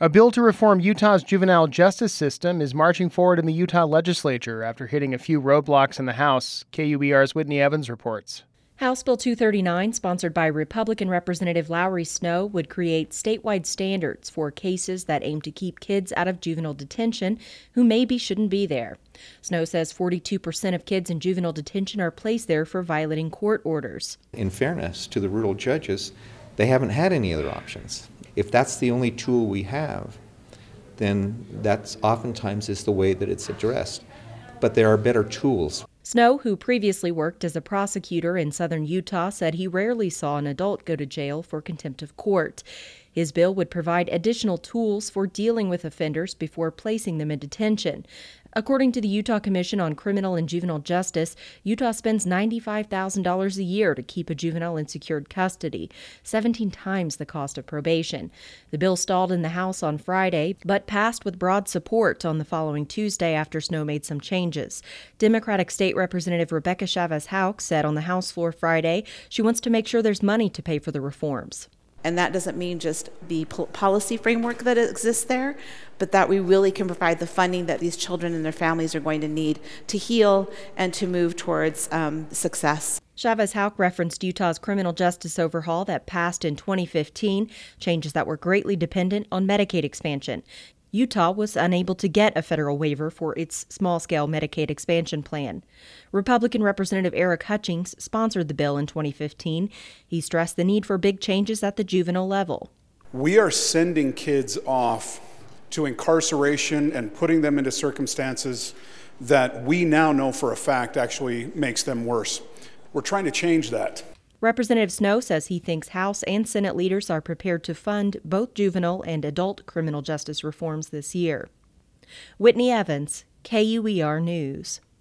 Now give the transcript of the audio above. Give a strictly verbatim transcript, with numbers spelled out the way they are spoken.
A bill to reform Utah's juvenile justice system is marching forward in the Utah legislature after hitting a few roadblocks in the House. K U E R's Whitney Evans reports. House Bill two thirty-nine, sponsored by Republican Representative Lowry Snow, would create statewide standards for cases that aim to keep kids out of juvenile detention who maybe shouldn't be there. Snow says forty-two percent of kids in juvenile detention are placed there for violating court orders. In fairness to the rural judges, they haven't had any other options. If that's the only tool we have, then that's oftentimes is the way that it's addressed. But there are better tools. Snow, who previously worked as a prosecutor in southern Utah, said he rarely saw an adult go to jail for contempt of court. His bill would provide additional tools for dealing with offenders before placing them in detention. According to the Utah Commission on Criminal and Juvenile Justice, Utah spends ninety-five thousand dollars a year to keep a juvenile in secured custody, seventeen times the cost of probation. The bill stalled in the House on Friday, but passed with broad support on the following Tuesday after Snow made some changes. Democratic State Representative Rebecca Chavez-Houck said on the House floor Friday she wants to make sure there's money to pay for the reforms. And that doesn't mean just the policy framework that exists there, but that we really can provide the funding that these children and their families are going to need to heal and to move towards um, success. Chavez-Houck referenced Utah's criminal justice overhaul that passed in twenty fifteen, changes that were greatly dependent on Medicaid expansion. Utah was unable to get a federal waiver for its small-scale Medicaid expansion plan. Republican Representative Eric Hutchings sponsored the bill in twenty fifteen. He stressed the need for big changes at the juvenile level. We are sending kids off to incarceration and putting them into circumstances that we now know for a fact actually makes them worse. We're trying to change that. Representative Snow says he thinks House and Senate leaders are prepared to fund both juvenile and adult criminal justice reforms this year. Whitney Evans, K U E R News.